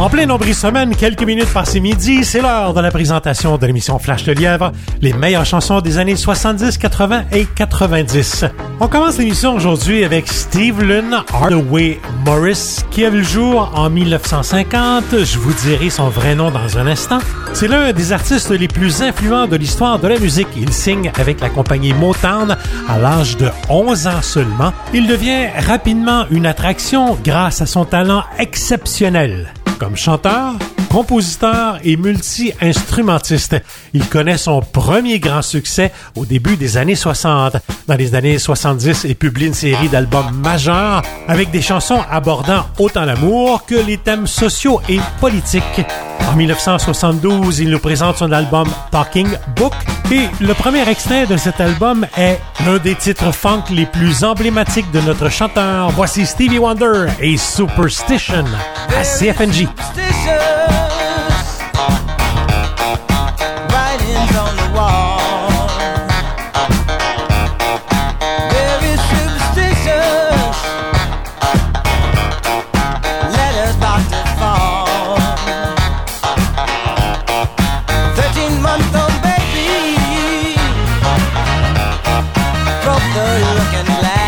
En pleine semaine, quelques minutes passées midi, c'est l'heure de la présentation de l'émission Flash de Lièvre, les meilleures chansons des années 70, 80 et 90. On commence l'émission aujourd'hui avec Steve Lynn Hardaway Morris, qui a vu le jour en 1950. Je vous dirai son vrai nom dans un instant. C'est l'un des artistes les plus influents de l'histoire de la musique. Il signe avec la compagnie Motown à l'âge de 11 ans seulement. Il devient rapidement une attraction grâce à son talent exceptionnel. Comme chanteur, compositeur et multi-instrumentiste, il connaît son premier grand succès au début des années 60. Dans les années 70, il publie une série d'albums majeurs avec des chansons abordant autant l'amour que les thèmes sociaux et politiques. En 1972, il nous présente son album Talking Book et le premier extrait de cet album est l'un des titres funk les plus emblématiques de notre chanteur. Voici Stevie Wonder et Superstition à CFNJ.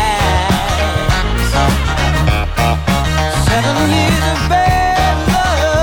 Love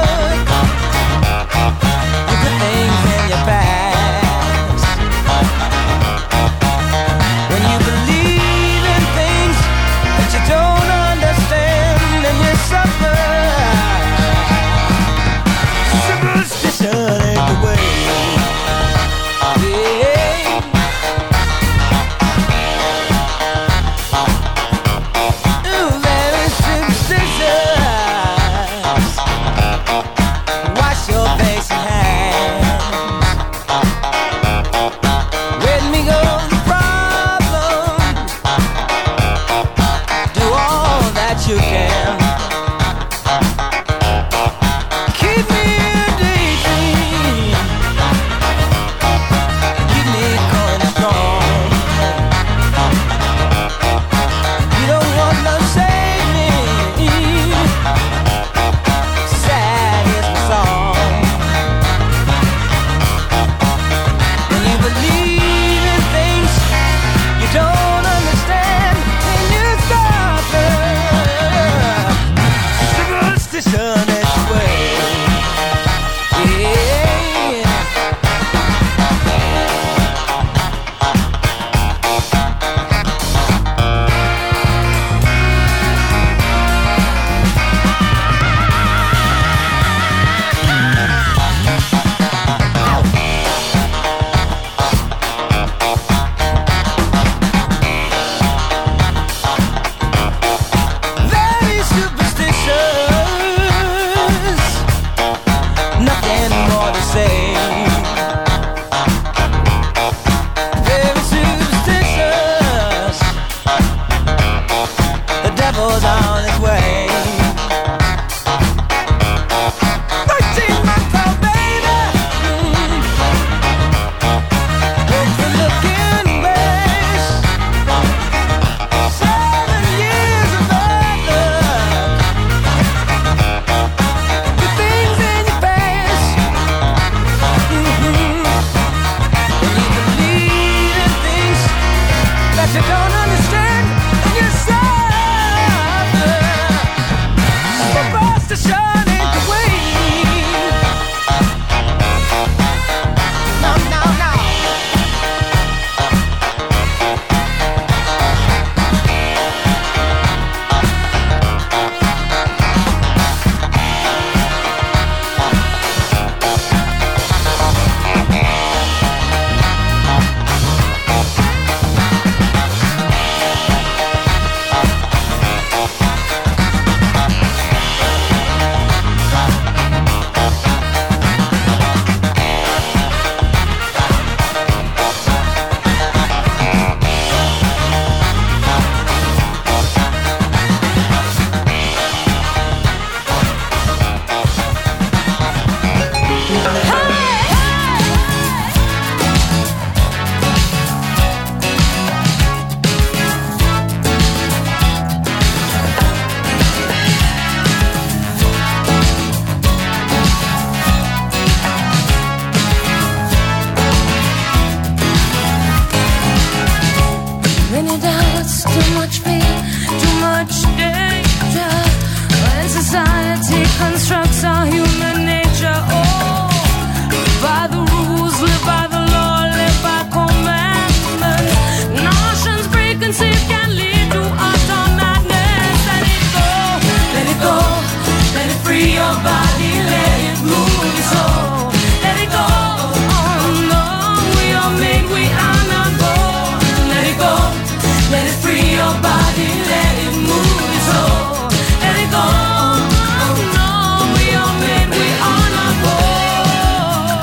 much fear, too much danger. When society constructs our human nature, oh, by the rules, live by the law, live by commandments. Notions preconceived can lead to utter madness. Let it go, let it go, let it free your body, let it move your soul. Let it go, oh no, we are made, we are not born. Let it go, let it free your body, let it move your soul. Let it go, oh no, we are made, we are not born.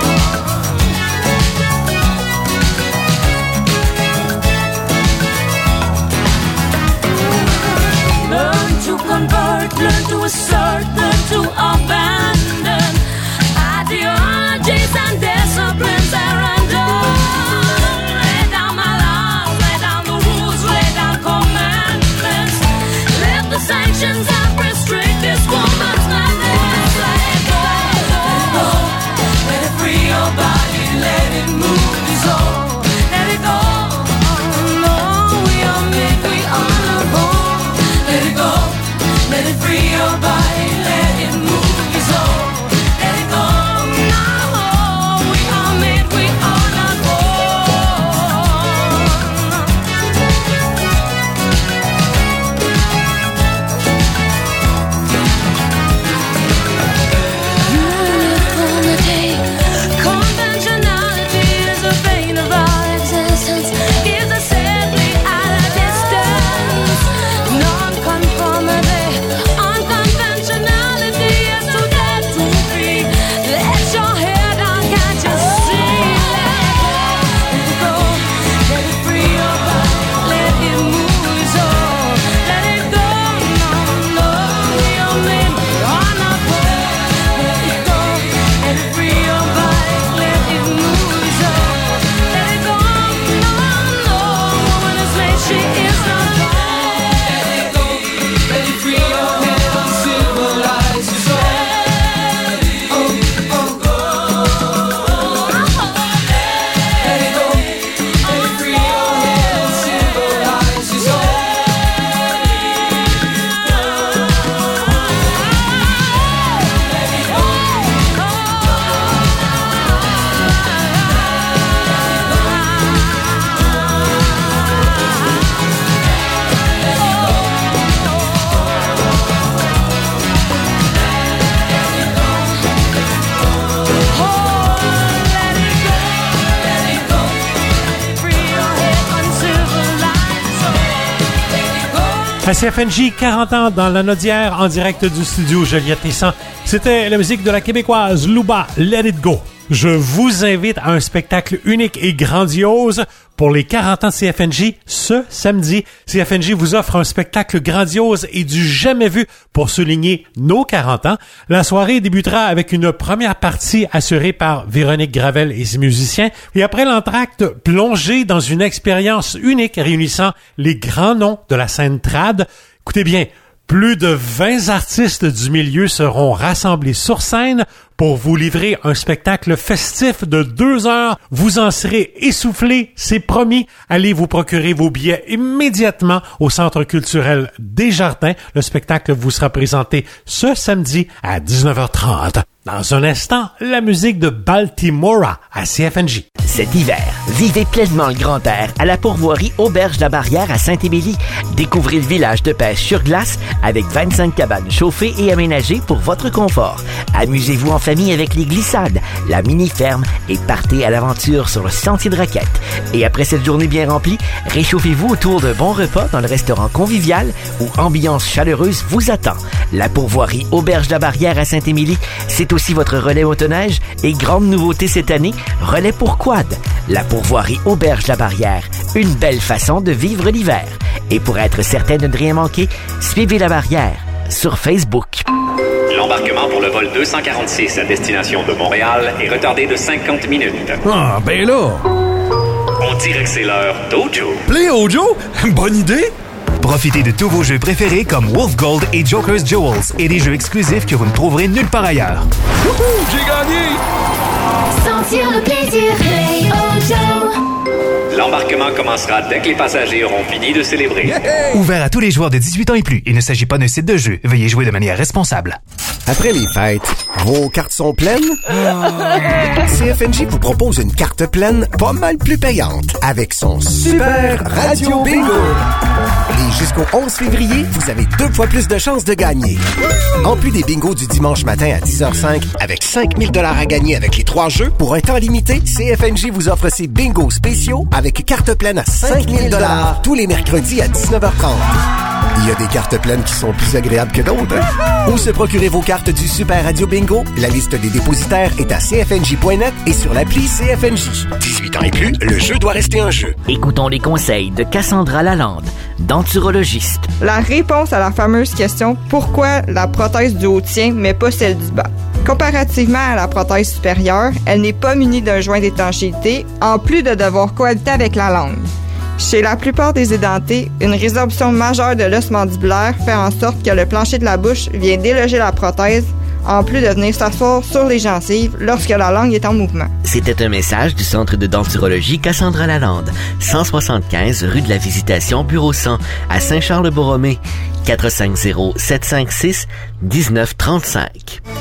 Learn to convert, learn to assert, learn to abandon ideologies and disciplines at random. Lay down my laws, lay down the rules, lay down commandments. Lift the sanctions and restrict this woman's madness. Let it go, let it free your body, let it move your soul. Let it go, oh no, we are made, we are not born. Let it go, let it free your body, let it move your soul. Let it go, no, we are made, we are not born. Uniformity, conventionality is the bane of our existence. Keeps us safely at a distance. Non-conformity, unconventionality is too dead to be. Let your hair down, can't you see? Let it go, let it free your body, let it move your soul. Let it go, no, no, we are made, we are not born. Let it go, let it free your body, let it move your soul. Let it go, no, no, woman is made, she is not born. Let it go, let it free your head, uncivilize your soul. Let it go, let it free your head, uncivilize your soul. À CFNJ, 40 ans dans la Nodière, en direct du studio Joliette Nissan. C'était la musique de la Québécoise Louba, Let It Go. Je vous invite à un spectacle unique et grandiose pour les 40 ans de CFNJ ce samedi. CFNJ vous offre un spectacle grandiose et du jamais vu pour souligner nos 40 ans. La soirée débutera avec une première partie assurée par Véronique Gravel et ses musiciens. Et après l'entracte, plongez dans une expérience unique réunissant les grands noms de la scène trad. Écoutez bien, plus de 20 artistes du milieu seront rassemblés sur scène pour vous livrer un spectacle festif de 2 heures. Vous en serez essoufflés, c'est promis. Allez vous procurer vos billets immédiatement au Centre culturel Desjardins. Le spectacle vous sera présenté ce samedi à 19h30. Dans un instant, la musique de Baltimora à CFNJ. Cet hiver, vivez pleinement le grand air à la pourvoirie Auberge de la Barrière à Saint-Émilie. Découvrez le village de pêche sur glace avec 25 cabanes chauffées et aménagées pour votre confort. Amusez-vous en famille avec les glissades, la mini-ferme et partez à l'aventure sur le sentier de raquettes. Et après cette journée bien remplie, réchauffez-vous autour d'un bon repas dans le restaurant convivial où ambiance chaleureuse vous attend. La pourvoirie Auberge de la Barrière à Saint-Émilie, c'est aussi votre relais motoneige et grande nouveauté cette année, relais pour quad. La pourvoirie Auberge de la Barrière, une belle façon de vivre l'hiver. Et pour être certain de ne rien manquer, suivez la Barrière sur Facebook. L'embarquement pour le vol 246 à destination de Montréal est retardé de 50 minutes. Ah, ben là! On dirait que c'est l'heure d'Ojo. Play Ojo? Bonne idée! Profitez de tous vos jeux préférés comme Wolf Gold et Joker's Jewels et des jeux exclusifs que vous ne trouverez nulle part ailleurs. Wouhou! J'ai gagné! Sentir le plaisir, Play Ojo. L'embarquement commencera dès que les passagers auront fini de célébrer. Yeah! Ouvert à tous les joueurs de 18 ans et plus. Il ne s'agit pas d'un site de jeu. Veuillez jouer de manière responsable. Après les fêtes, vos cartes sont pleines? CFNJ vous propose une carte pleine pas mal plus payante avec son Super Radio Bingo. Et jusqu'au 11 février, vous avez 2 fois plus de chances de gagner. En plus des bingos du dimanche matin à 10h05 avec 5 000 $ à gagner avec les 3 jeux, pour un temps limité, CFNJ vous offre ses bingos spéciaux avec carte pleine à 5 000 $ tous les mercredis à 19h30. Il y a des cartes pleines qui sont plus agréables que d'autres. Où se procurer vos cartes du Super Radio Bingo? La liste des dépositaires est à cfnj.net et sur l'appli CFNJ. 18 ans et plus, le jeu doit rester un jeu. Écoutons les conseils de Cassandra Lalande, denturologiste. La réponse à la fameuse question « Pourquoi la prothèse du haut tient, mais pas celle du bas? » Comparativement à la prothèse supérieure, elle n'est pas munie d'un joint d'étanchéité, en plus de devoir cohabiter avec la langue. Chez la plupart des édentés, une résorption majeure de l'os mandibulaire fait en sorte que le plancher de la bouche vient déloger la prothèse, en plus de venir s'asseoir sur les gencives lorsque la langue est en mouvement. C'était un message du Centre de denturologie Cassandra Lalande, 175 rue de la Visitation, bureau 100, à Saint-Charles-Borromée, 450-756-1935.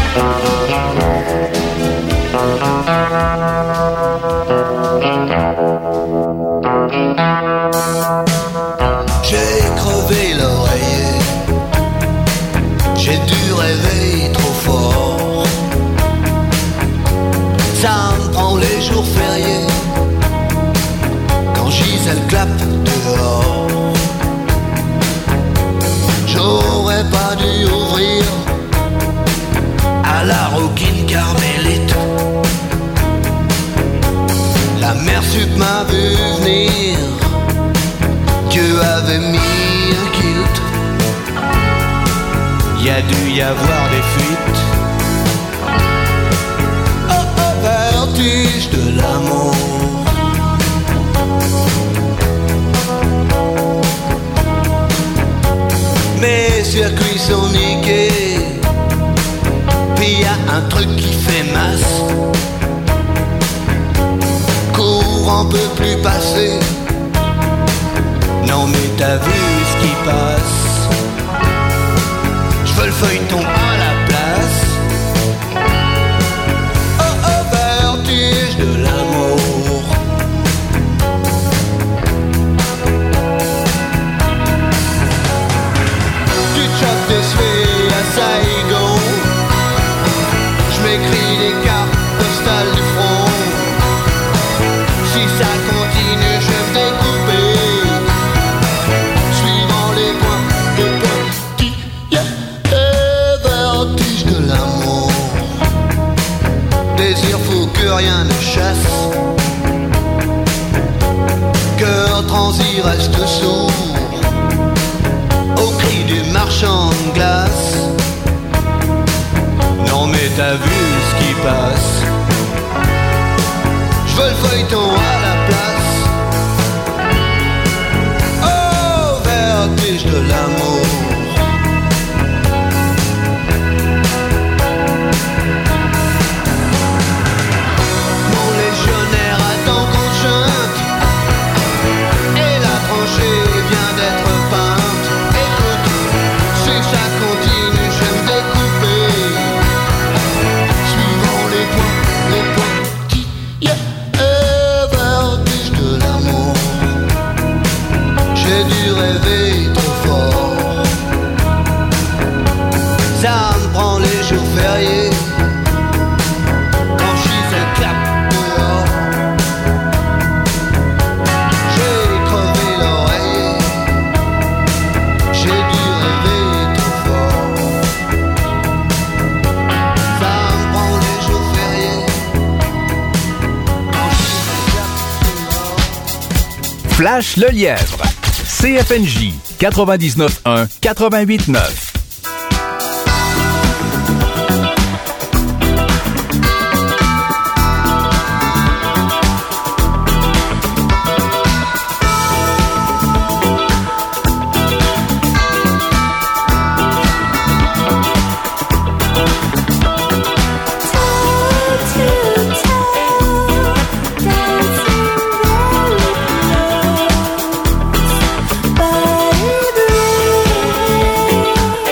J'ai crevé l'oreiller, j'ai dû rêver trop fort. Ça me prend les jours fériés, quand Gisèle clappe dehors. J'aurais pas dû ouvrir à la Rockin' Carmélite. La mère sup m'a vu venir, Dieu avait mis un kilt. Y a dû y avoir des fuites. Oh oh, vertige de l'amour. Mes circuits sont niqués, puis y a un truc qui fait masse. Courant peut plus passer. Non mais t'as vu ce qui passe. J'veux le feuilleton à la place. Oh oh, vertige de l'amour. Du choc de suée à Saigon, j'm'écris des cartes postales du front. Si ça continue, je vais me découper, suivant les points de petit, yeah, vertige de l'amour. Désir fou que rien ne chasse, cœur transi reste sourd au cri du marchand de glace. Non mais t'as vu ce qui passe. J'veux le feuilleton à la place. Oh, vertige de l'amour. Mon légionnaire attend qu'on chante, et la tranchée vient d'être peinte. Écoute, si ça continue, je vais me découper, suivant les points qui, yeah. Vertige de l'amour. J'ai dû rêver trop fort. Ça me prend les jours fériés, quand Gisèle clappe dehors. J'ai crevé l'oreiller, j'ai dû rêver trop fort. Ça me prend les jours fériés, quand Gisèle clappe dehors. Flash le lièvre. CFNJ 99.1 88.9. Body breathe.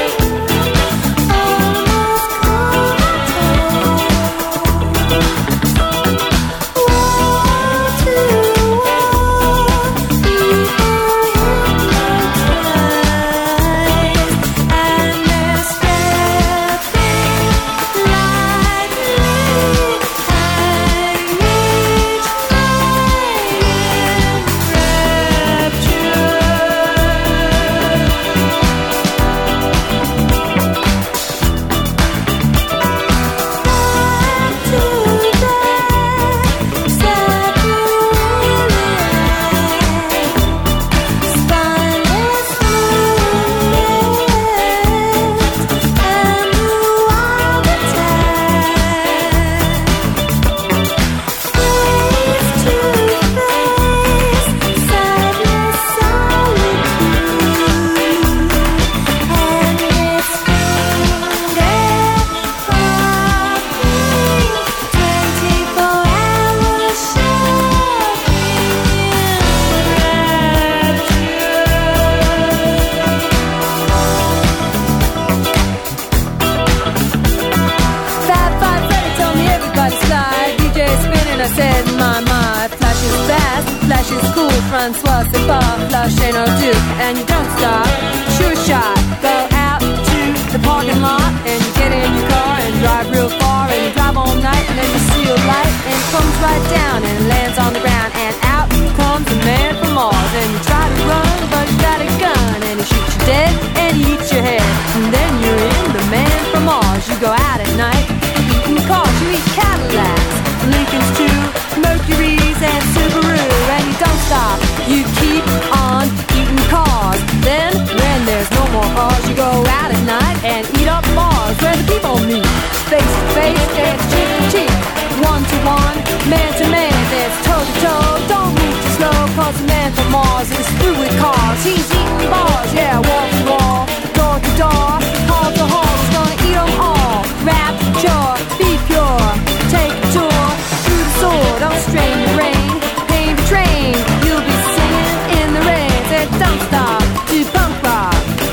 bumper, flush and no dip, and you don't stop. Sure shot, go out to the parking lot, and you get in your car and drive real far, and you drive all night, and then you see a light, and it comes right down and lands on the ground, and out comes the man from Mars, and you try to run, but you got a gun, and he shoots you dead, and he eats your head, and then you're in the man from Mars. You go out at night, eating cars, you eat Cadillacs, Lincolns too, Mercury's and Subaru, and you don't stop, you keep on eating cars. Then, when there's no more cars, you go out at night and eat up bars where the people meet. Face to face, dance cheek to cheek, one to one, man to man, dance toe to toe. Don't move too slow, cause the man from Mars is through with cars. He's eating bars, yeah, wall to wall, door to door, hall to hall. He's gonna eat them all. Rapture, be pure, take a tour through the sword, don't strain the rain, pain the train. You'll be singing in the rain, said don't stop, do punk rock.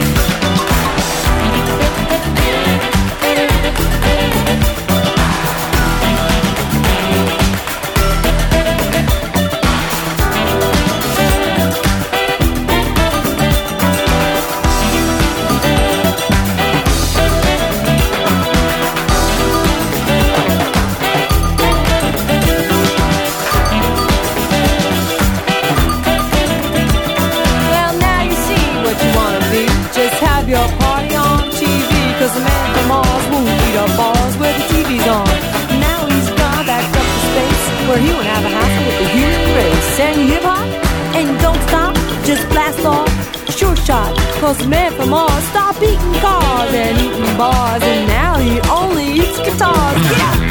Your party on TV, cause the man from Mars won't eat up bars where the TV's on. Now he's gone back up to space, where he won't have a house with the human race. And you hip hop, and you don't stop, just blast off, sure shot. Cause the man from Mars stopped eating cars and eating bars, and now he only eats guitars. Yeah!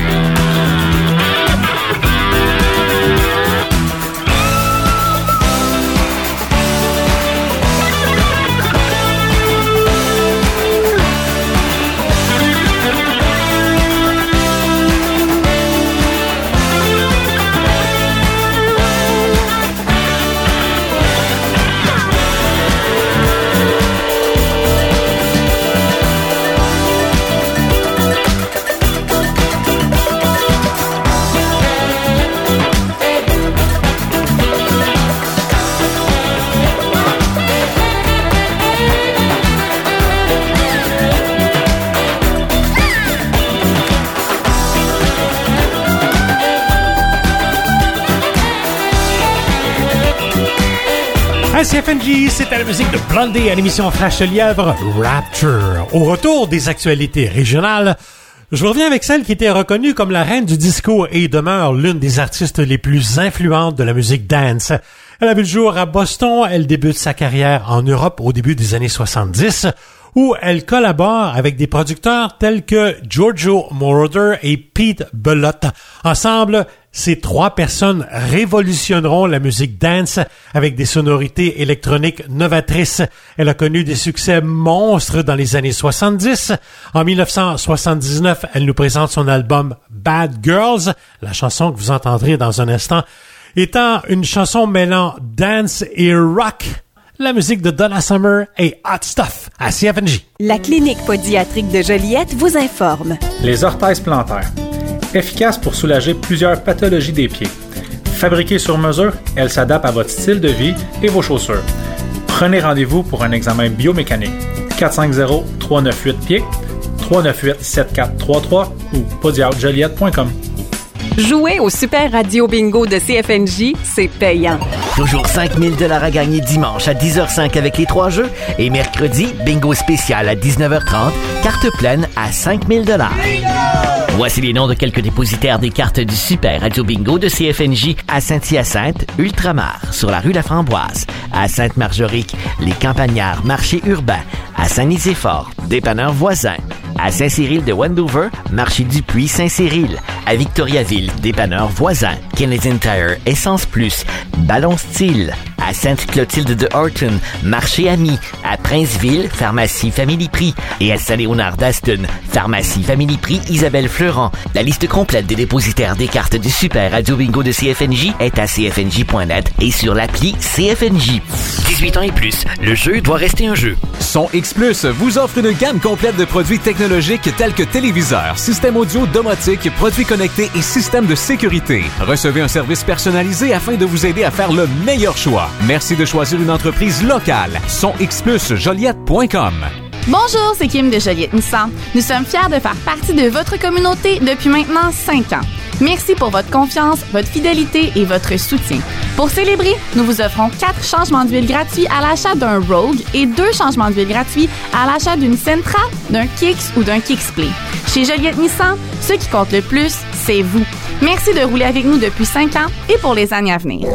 CFNJ, c'était la musique de Blondie à l'émission Flash de Lièvre, Rapture. Au retour des actualités régionales, je vous reviens avec celle qui était reconnue comme la reine du disco et demeure l'une des artistes les plus influentes de la musique dance. Elle a vu le jour à Boston, elle débute sa carrière en Europe au début des années 70, où elle collabore avec des producteurs tels que Giorgio Moroder et Pete Bellotte. Ensemble, ces trois personnes révolutionneront la musique dance avec des sonorités électroniques novatrices. Elle a connu des succès monstres dans les années 70. En 1979, elle nous présente son album Bad Girls, la chanson que vous entendrez dans un instant, étant une chanson mêlant dance et rock. La musique de Donna Summer et Hot Stuff à CFNJ. La clinique pédiatrique de Joliette vous informe. Les orthèses plantaires. Efficace pour soulager plusieurs pathologies des pieds. Fabriquée sur mesure, elle s'adapte à votre style de vie et vos chaussures. Prenez rendez-vous pour un examen biomécanique. 450-398-PIED, 398-7433 ou podiatrijoliette.com. Jouer au Super Radio Bingo de CFNJ, c'est payant. Toujours 5 000 $ à gagner dimanche à 10h05 avec les 3 jeux et mercredi, bingo spécial à 19h30, carte pleine à 5 000 $. Voici les noms de quelques dépositaires des cartes du Super Radio Bingo de CFNJ à Saint-Hyacinthe, Ultramar, sur la rue La Framboise, à Sainte-Marguerite, les Campagnards, marché urbain, à Saint-Nicéphore, dépanneur voisin, à Saint-Cyril de Wendover, marché Dupuis, Saint-Cyril, à Victoriaville, dépanneur voisin, Canadian Tire, Essence Plus, Ballon Style, à Sainte-Clotilde de Horton, marché Ami, à Princeville, pharmacie Family Prix, et à Saint-Léonard d'Aston, pharmacie Family Prix Isabelle Fleurant. La liste complète des dépositaires des cartes du Super Radio Bingo de CFNJ est à cfnj.net et sur l'appli CFNJ. 18 ans et plus, le jeu doit rester un jeu. Son X Plus vous offre une gamme complète de produits technologiques technologiques tels que téléviseurs, systèmes audio, domotique, produits connectés et systèmes de sécurité. Recevez un service personnalisé afin de vous aider à faire le meilleur choix. Merci de choisir une entreprise locale. SonXPlusJoliette.com. Bonjour, c'est Kim de Joliette Nissan. Nous sommes fiers de faire partie de votre communauté depuis maintenant 5 ans. Merci pour votre confiance, votre fidélité et votre soutien. Pour célébrer, nous vous offrons 4 changements d'huile gratuits à l'achat d'un Rogue et 2 changements d'huile gratuits à l'achat d'une Sentra, d'un Kicks ou d'un Kicksplay. Chez Joliette Nissan, ce qui compte le plus, c'est vous. Merci de rouler avec nous depuis 5 ans et pour les années à venir.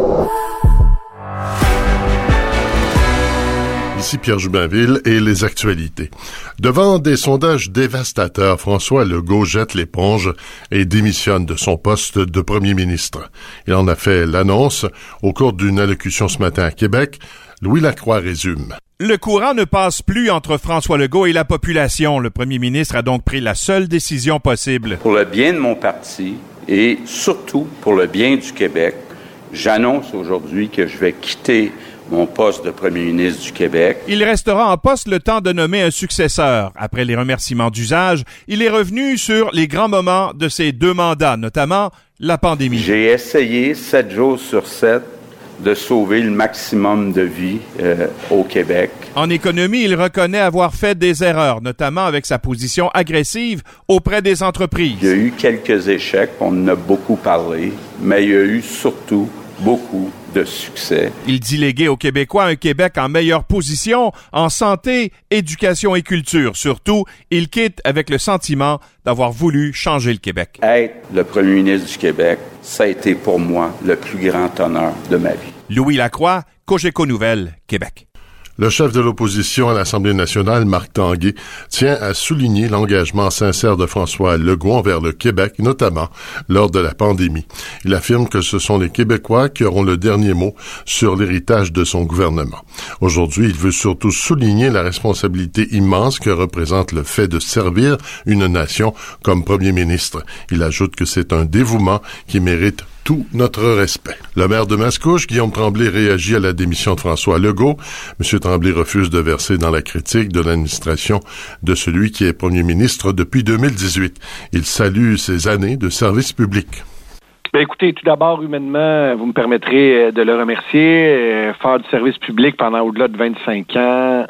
Ici Pierre Joubinville et les actualités. Devant des sondages dévastateurs, François Legault jette l'éponge et démissionne de son poste de premier ministre. Il en a fait l'annonce au cours d'une allocution ce matin à Québec. Louis Lacroix résume. Le courant ne passe plus entre François Legault et la population. Le premier ministre a donc pris la seule décision possible. Pour le bien de mon parti et surtout pour le bien du Québec, j'annonce aujourd'hui que je vais quitter mon poste de premier ministre du Québec. Il restera en poste le temps de nommer un successeur. Après les remerciements d'usage, il est revenu sur les grands moments de ses 2 mandats, notamment la pandémie. J'ai essayé 7 jours sur 7 de sauver le maximum de vies au Québec. En économie, il reconnaît avoir fait des erreurs, notamment avec sa position agressive auprès des entreprises. Il y a eu quelques échecs, on en a beaucoup parlé, mais il y a eu surtout beaucoup de succès. Il dit léguer aux Québécois un Québec en meilleure position en santé, éducation et culture. Surtout, il quitte avec le sentiment d'avoir voulu changer le Québec. Être le premier ministre du Québec, ça a été pour moi le plus grand honneur de ma vie. Louis Lacroix, Cogeco Nouvelles, Québec. Le chef de l'opposition à l'Assemblée nationale, Marc Tanguay, tient à souligner l'engagement sincère de François Legault envers le Québec, notamment lors de la pandémie. Il affirme que ce sont les Québécois qui auront le dernier mot sur l'héritage de son gouvernement. Aujourd'hui, il veut surtout souligner la responsabilité immense que représente le fait de servir une nation comme premier ministre. Il ajoute que c'est un dévouement qui mérite tout notre respect. Le maire de Mascouche, Guillaume Tremblay, réagit à la démission de François Legault. M. Tremblay refuse de verser dans la critique de l'administration de celui qui est premier ministre depuis 2018. Il salue ses années de service public. Bien, écoutez, tout d'abord, humainement, vous me permettrez de le remercier. Faire du service public pendant au-delà de 25 ans,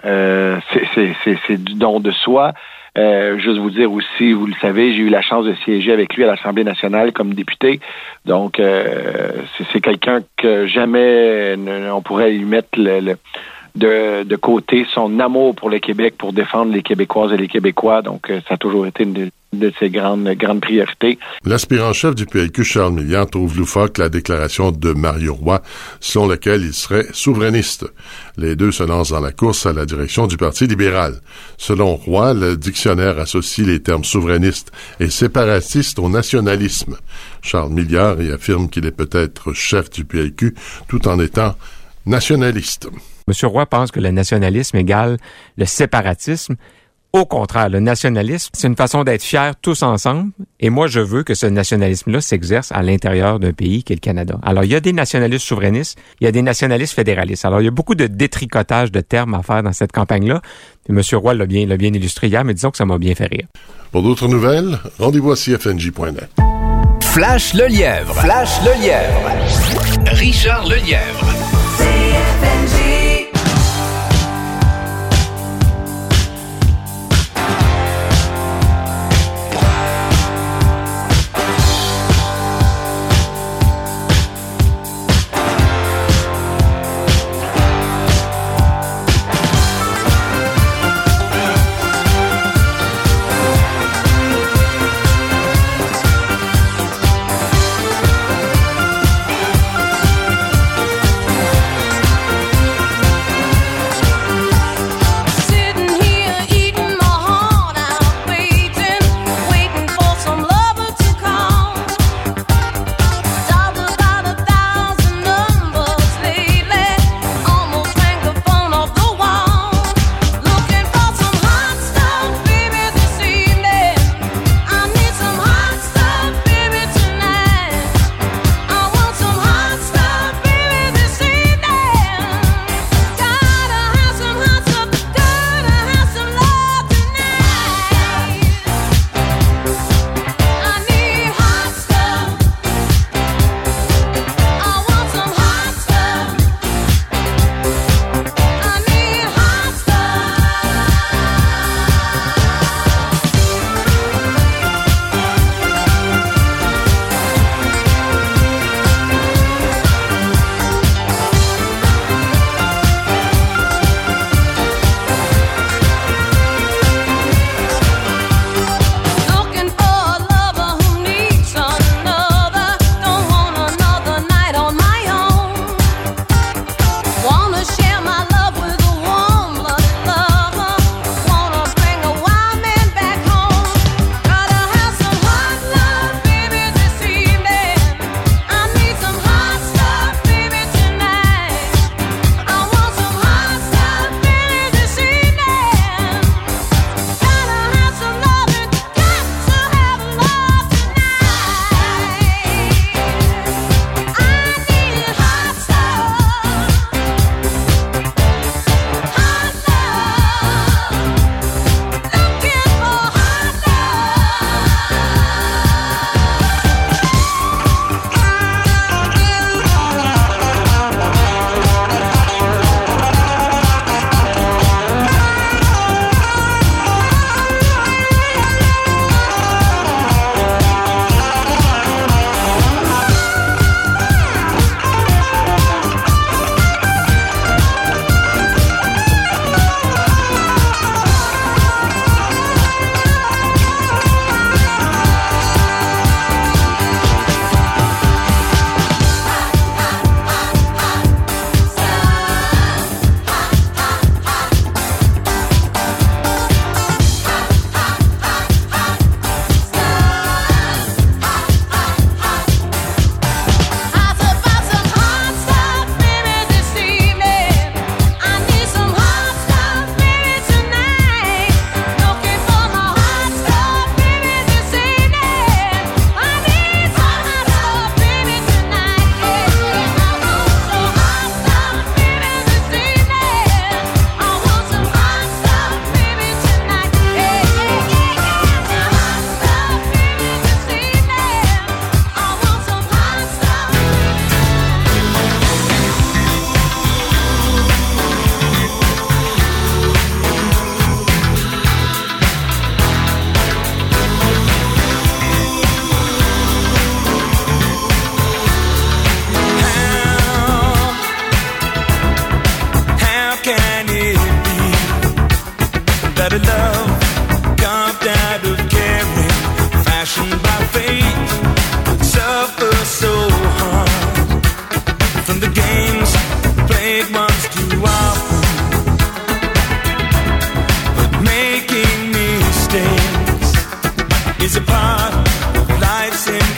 c'est du don de soi. Juste vous dire aussi, vous le savez, j'ai eu la chance de siéger avec lui à l'Assemblée nationale comme député. Donc, c'est quelqu'un que jamais on pourrait lui mettre de côté son amour pour le Québec, pour défendre les Québécoises et les Québécois. Donc, ça a toujours été une de ses grandes priorités. L'aspirant-chef du PLQ, Charles Milliard, trouve loufoque la déclaration de Mario Roy, selon laquelle il serait souverainiste. Les deux se lancent dans la course à la direction du Parti libéral. Selon Roy, le dictionnaire associe les termes souverainiste et séparatiste au nationalisme. Charles Milliard y affirme qu'il est peut-être chef du PLQ tout en étant nationaliste. M. Roy pense que le nationalisme égale le séparatisme. Au contraire, le nationalisme, c'est une façon d'être fiers tous ensemble. Et moi, je veux que ce nationalisme-là s'exerce à l'intérieur d'un pays qui est le Canada. Alors, il y a des nationalistes souverainistes, il y a des nationalistes fédéralistes. Alors, il y a beaucoup de détricotage de termes à faire dans cette campagne-là. Puis M. Roy l'a bien illustré hier, mais disons que ça m'a bien fait rire. Pour d'autres nouvelles, rendez-vous à CFNJ.net. Flash le Lièvre. Flash le Lièvre. Richard Lelièvre. CFNJ.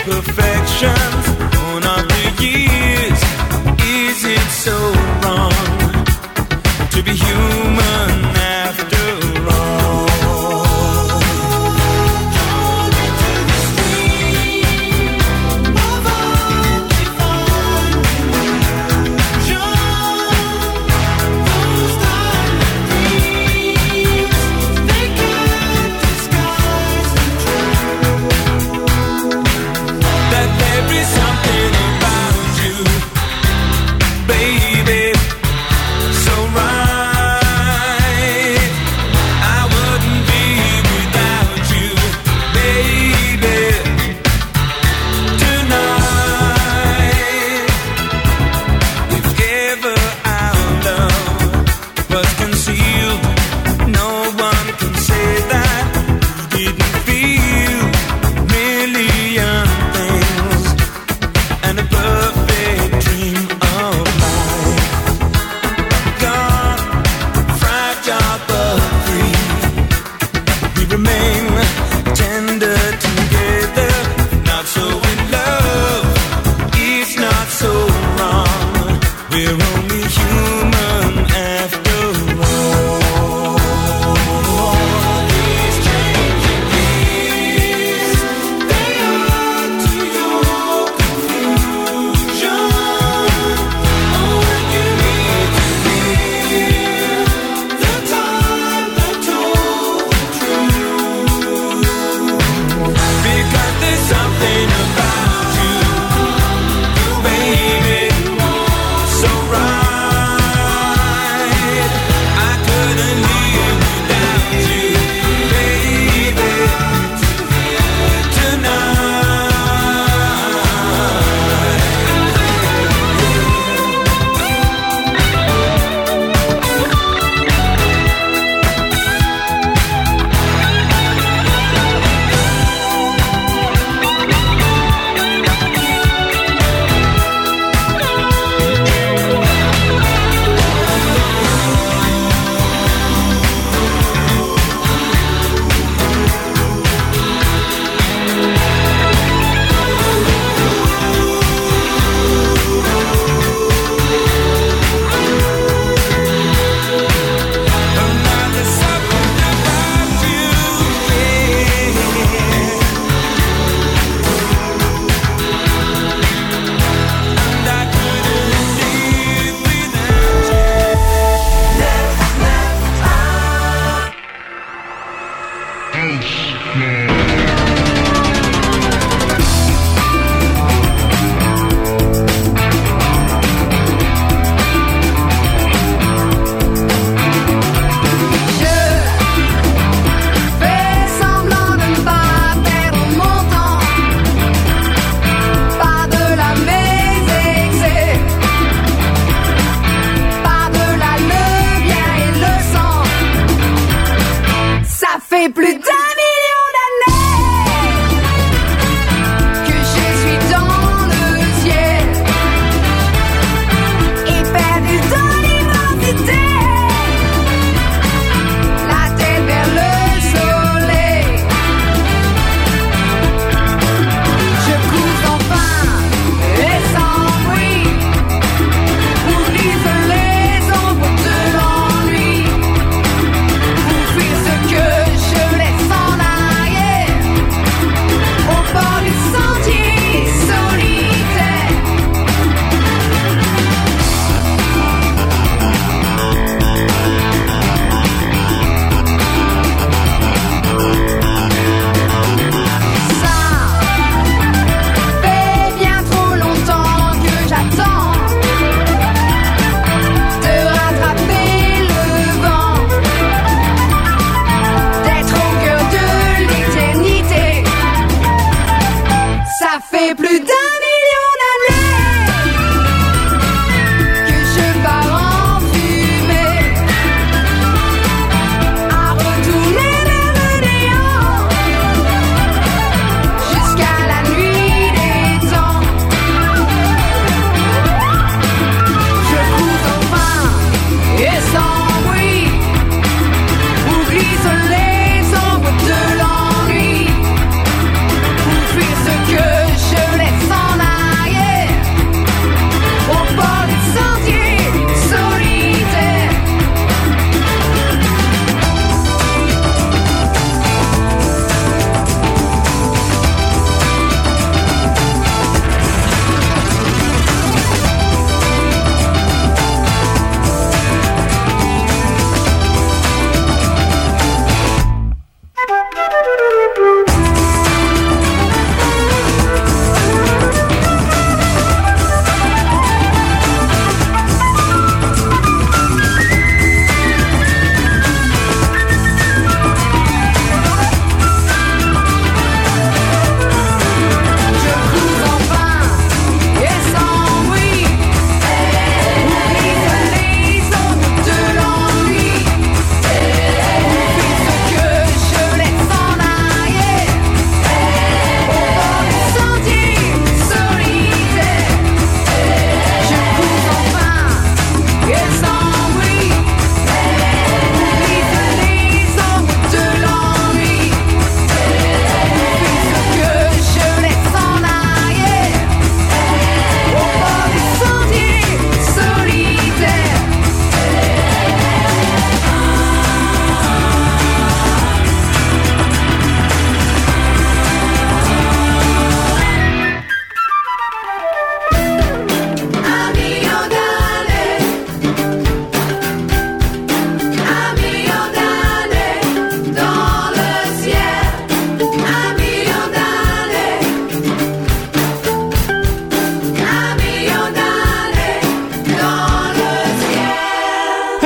imperfections on after years. Is it so wrong to be human after all?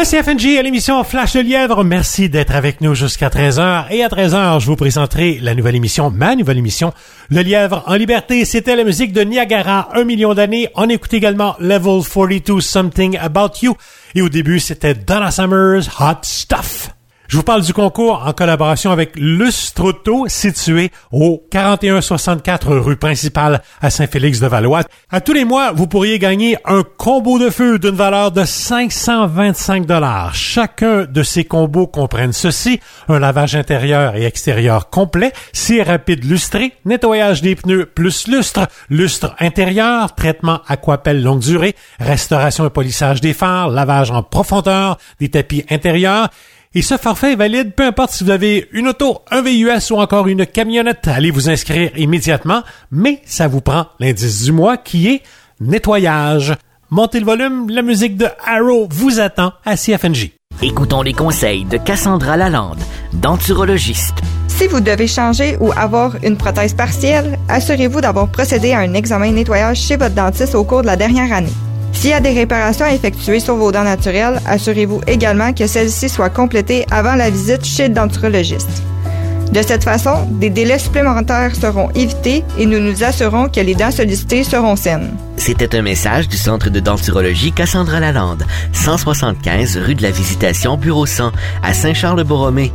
CFNJ à l'émission Flash de Lièvre. Merci d'être avec nous jusqu'à 13h. Et à 13h, je vous présenterai la nouvelle émission, ma nouvelle émission, Le Lièvre en liberté. C'était la musique de Niagara, 1 million d'années. On écoute également Level 42, Something About You. Et au début, c'était Donna Summers, Hot Stuff. Je vous parle du concours en collaboration avec Lustroto, situé au 4164 rue principale à Saint-Félix-de-Valois. À tous les mois, vous pourriez gagner un combo de feu d'une valeur de 525 $. Chacun de ces combos comprennent ceci: un lavage intérieur et extérieur complet, scie rapide lustré, nettoyage des pneus plus lustre, lustre intérieur, traitement Aquapel longue durée, restauration et polissage des phares, lavage en profondeur des tapis intérieurs. Et ce forfait est valide peu importe si vous avez une auto, un VUS ou encore une camionnette. Allez vous inscrire immédiatement, mais ça vous prend l'indice du mois qui est nettoyage. Montez le volume, la musique de Arrow vous attend à CFNJ. Écoutons les conseils de Cassandra Lalande, denturologiste. Si vous devez changer ou avoir une prothèse partielle, assurez-vous d'avoir procédé à un examen de nettoyage chez votre dentiste au cours de la dernière année. S'il y a des réparations à effectuer sur vos dents naturelles, assurez-vous également que celles-ci soient complétées avant la visite chez le denturologiste. De cette façon, des délais supplémentaires seront évités et nous nous assurons que les dents sollicitées seront saines. C'était un message du Centre de denturologie Cassandra Lalande, 175 rue de la Visitation, bureau 100, à Saint-Charles-Borromée,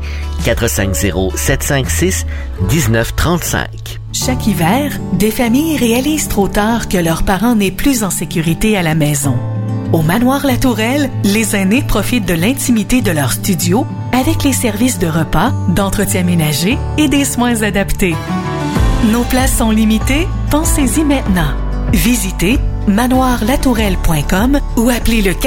450-756-1935. Chaque hiver, des familles réalisent trop tard que leurs parents n'est plus en sécurité à la maison. Au Manoir La Tourelle, les aînés profitent de l'intimité de leur studio avec les services de repas, d'entretien ménager et des soins adaptés. Nos places sont limitées, pensez-y maintenant. Visitez manoirlatourelle.com ou appelez le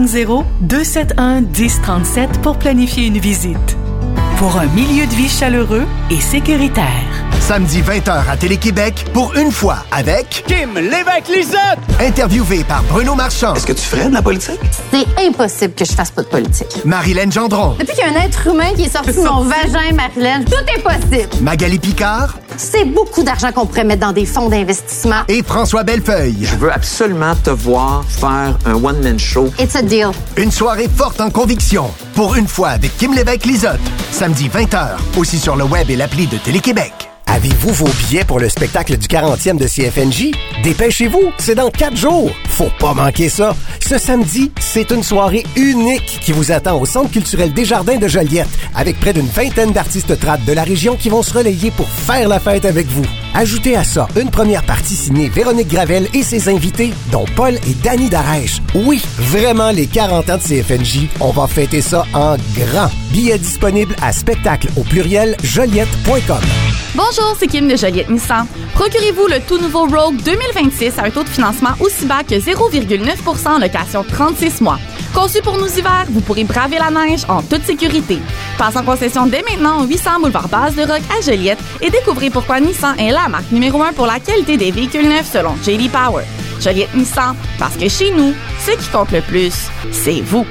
450-271-1037 pour planifier une visite. Pour un milieu de vie chaleureux et sécuritaire. Samedi 20h à Télé-Québec, pour une fois avec... Kim Lévesque-Lisotte! Interviewé par Bruno Marchand. Est-ce que tu ferais de la politique? C'est impossible que je fasse pas de politique. Marilyn Gendron. Depuis qu'il y a un être humain qui est sorti de mon vagin, Marilyn, tout est possible. Magali Picard. C'est beaucoup d'argent qu'on pourrait mettre dans des fonds d'investissement. Et François Bellefeuille. Je veux absolument te voir faire un one-man show. It's a deal. Une soirée forte en conviction. Pour une fois avec Kim Lévesque-Lisotte. Samedi 20h, aussi sur le web et l'appli de Télé-Québec. Avez-vous vos billets pour le spectacle du 40e de CFNJ? Dépêchez-vous, c'est dans 4 jours. Faut pas manquer ça. Ce samedi, c'est une soirée unique qui vous attend au Centre culturel Desjardins de Joliette, avec près d'une vingtaine d'artistes trad de la région qui vont se relayer pour faire la fête avec vous. Ajoutez à ça une première partie signée Véronique Gravel et ses invités, dont Paul et Danny Darèche. Oui, vraiment les 40 ans de CFNJ, on va fêter ça en grand. Billets disponibles à spectacle au pluriel joliette.com. Bonjour, c'est Kim de Joliette Nissan. Procurez-vous le tout nouveau Rogue 2026 à un taux de financement aussi bas que 0,9% en location 36 mois. Conçu pour nos hivers, vous pourrez braver la neige en toute sécurité. Passe en concession dès maintenant au 800 boulevard Base-de-Roc à Joliette et découvrez pourquoi Nissan est la marque numéro 1 pour la qualité des véhicules neufs selon J.D. Power. Joliette Nissan, parce que chez nous, ce qui compte le plus, c'est vous.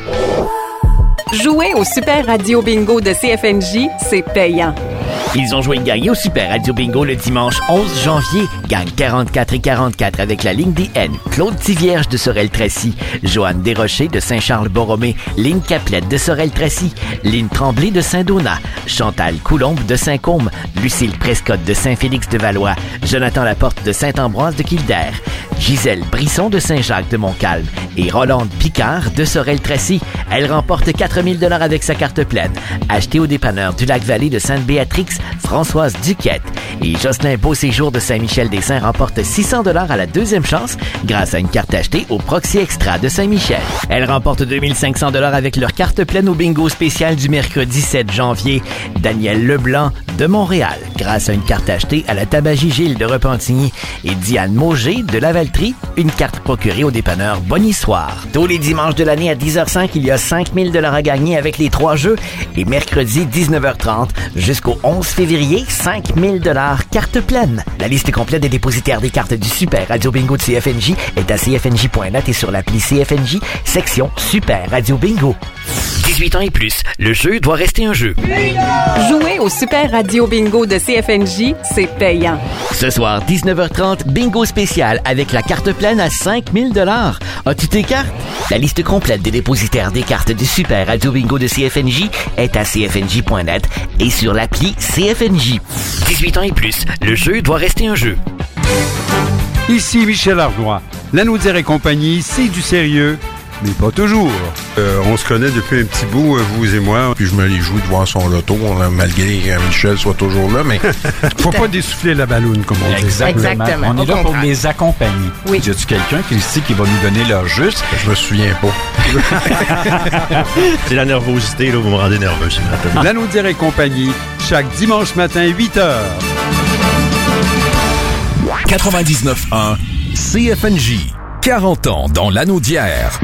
Jouer au Super Radio Bingo de CFNJ, c'est payant. Ils ont joué et gagné au Super Radio Bingo le dimanche 11 janvier. Gagne 44 et 44 avec la ligne des N. Claude Tivierge de Sorel-Tracy, Joanne Desrochers de Saint-Charles-Borromée, Ligne Caplette de Sorel-Tracy, Ligne Tremblay de Saint-Donat, Chantal Coulombe de Saint-Côme, Lucille Prescott de Saint-Félix-de-Valois, Jonathan Laporte de Saint-Ambroise de Kildare, Gisèle Brisson de Saint-Jacques de Montcalm et Rolande Picard de Sorel-Tracy. Elle remporte 4 000 $ avec sa carte pleine. Achetée au dépanneur du Lac-Vallée de Sainte-Béatrix, Françoise Duquette. Et Jocelyn Beauséjour de Saint-Michel-des-Saints remporte 600 $ à la deuxième chance grâce à une carte achetée au Proxy Extra de Saint-Michel. Elle remporte 2500 $ avec leur carte pleine au bingo spécial du mercredi 7 janvier. Daniel Leblanc de Montréal grâce à une carte achetée à la Tabagie Gilles de Repentigny. Et Diane Mauger de Lavaltrie, une carte procurée au dépanneur Bonny-Soir. Tous les dimanches de l'année à 10h05, il y a 5000 $ à gagner avec les 3 jeux. Et mercredi 19h30 jusqu'au 11 février, 5000 $ $. Carte pleine. La liste complète des dépositaires des cartes du Super Radio Bingo de CFNJ est à cfnj.net et sur l'appli CFNJ, section Super Radio Bingo. 18 ans et plus, le jeu doit rester un jeu. Jouer au Super Radio Bingo de CFNJ, c'est payant. Ce soir, 19h30, bingo spécial avec la carte pleine à 5 000 $. As-tu tes cartes? La liste complète des dépositaires des cartes du Super Radio Bingo de CFNJ est à cfnj.net et sur l'appli CFNJ. 18 ans et plus, le jeu doit rester un jeu. Ici Michel Ardois. Lanaudière et compagnie, c'est du sérieux, mais pas toujours. On se connaît depuis un petit bout, vous et moi. Puis je me réjouis de voir son loto, malgré que Michel soit toujours là, mais faut pas dessouffler la balloune, comme on dit. Exactement. On est là pour les accompagner. Oui. Y a-tu quelqu'un qui ici qui va nous donner leur juste? Je me souviens pas. C'est la nervosité, là, vous me rendez nerveux ce matin. Lanaudière et compagnie, chaque dimanche matin, 8h. 99.1 CFNJ. 40 ans dans Lanaudière.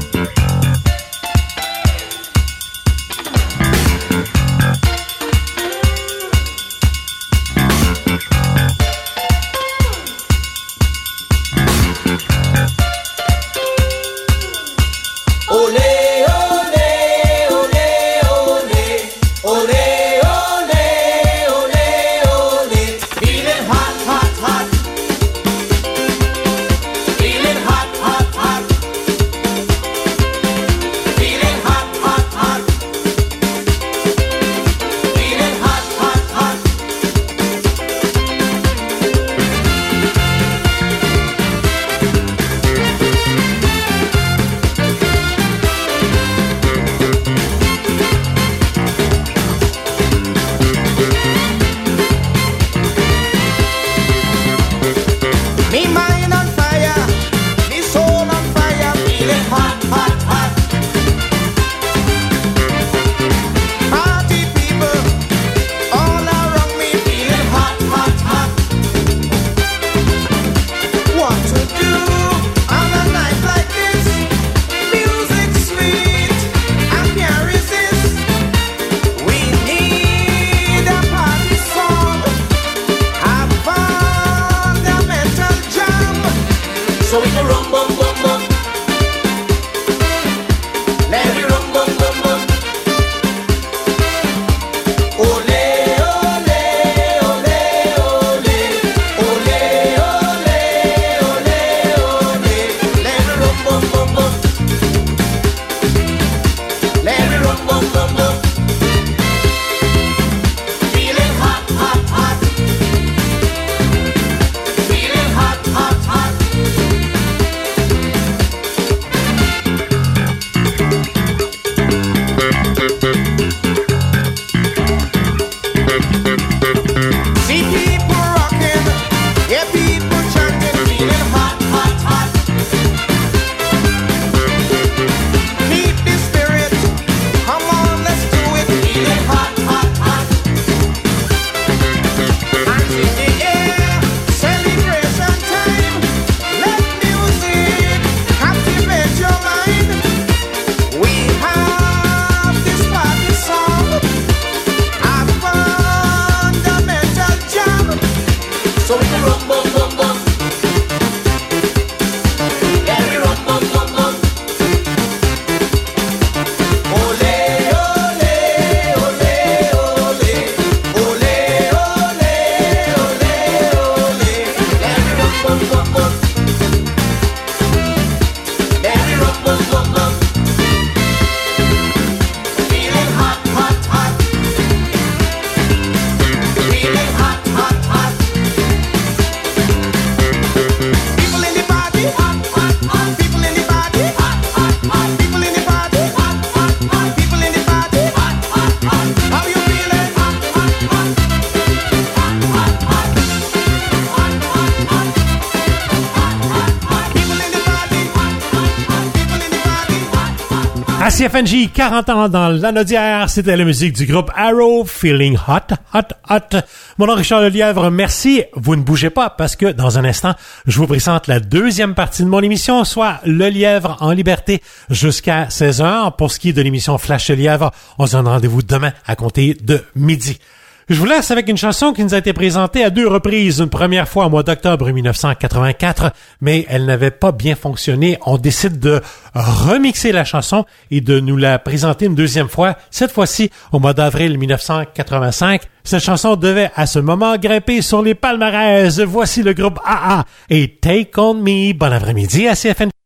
À CFNJ, 40 ans dans Lanaudière, c'était la musique du groupe Arrow, Feeling Hot, Hot, Hot. Mon nom est Richard Lelièvre, merci. Vous ne bougez pas parce que dans un instant, je vous présente la deuxième partie de mon émission, soit Le Lièvre en liberté jusqu'à 16h. Pour ce qui est de l'émission Flash Lièvre, on se donne rendez-vous demain à compter de midi. Je vous laisse avec une chanson qui nous a été présentée à 2 reprises. Une première fois au mois d'octobre 1984, mais elle n'avait pas bien fonctionné. On décide de remixer la chanson et de nous la présenter une deuxième fois, cette fois-ci au mois d'avril 1985. Cette chanson devait à ce moment grimper sur les palmarès. Voici le groupe AA et Take On Me. Bon après-midi à CFN.